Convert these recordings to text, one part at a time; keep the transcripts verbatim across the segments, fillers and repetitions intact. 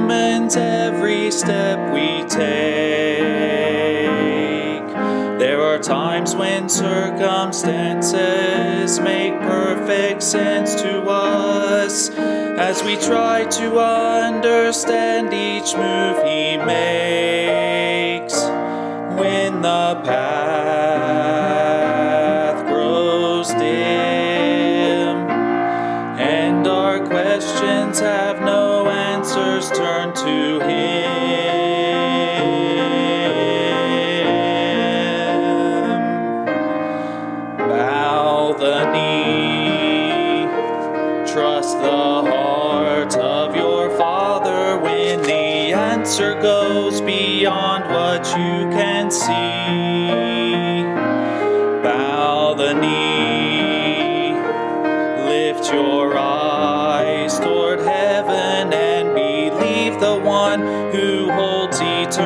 determines every step we take. There are times when circumstances make perfect sense to us as we try to understand each move He makes. When the path grows dim and our questions have no answers, turn to Him. Bow the knee, trust the heart of your Father when the answer goes beyond what you can see. Bow the knee, lift your eyes toward heaven and believe the one who holds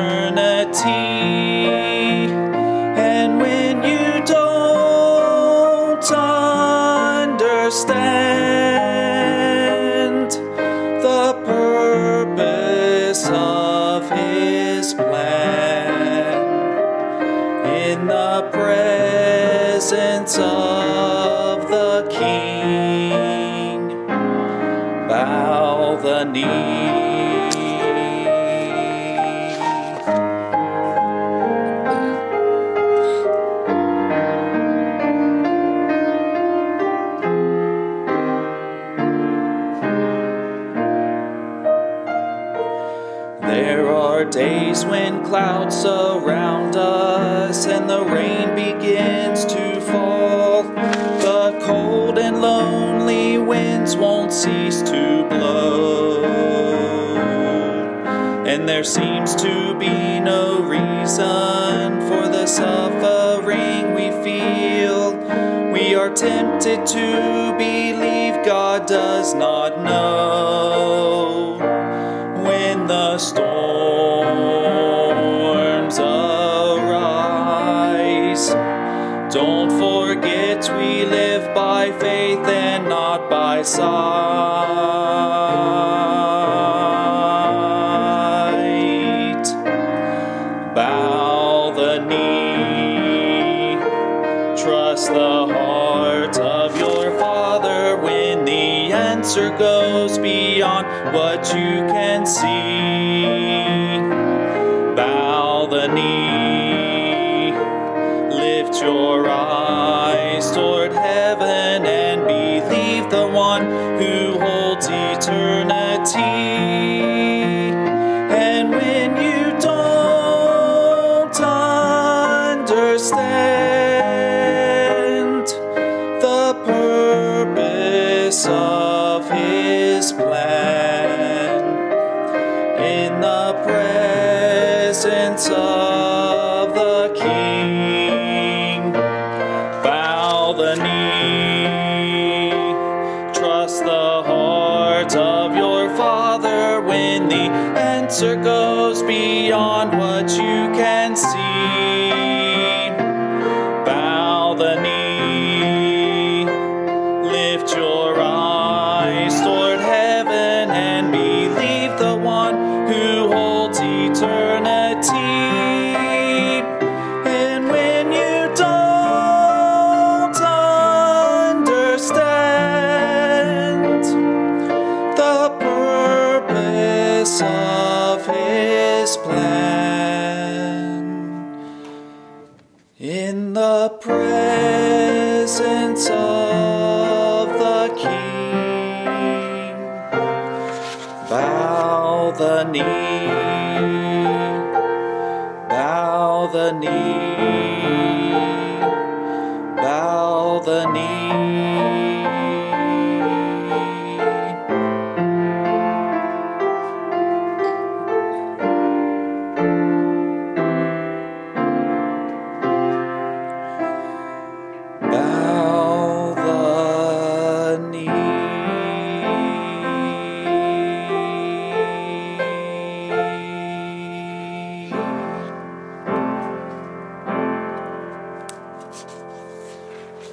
eternity. And when you don't understand the purpose of His plan, in the presence of the King, bow the knee. There are days when clouds surround us and the rain begins to fall. The cold and lonely winds won't cease to blow, and there seems to be no reason for the suffering we feel. We are tempted to believe God does not know. When the storms arise, don't forget we live by faith and not by sight. Bow the knee, trust the heart of your Father when the answer goes beyond what you can see. Bow the knee, lift your eyes toward heaven and believe the one who holds eternity. And when you don't understand the purpose of His plan, in the presence of the King, bow the knee, trust the heart of your Father when the answer goes beyond what you can see. Bow the knee, lift your eyes toward heaven and believe the one who holds eternity. And when you don't understand the purpose of His plan, in the presence of the King, bow the knee, bow the knee, bow the knee.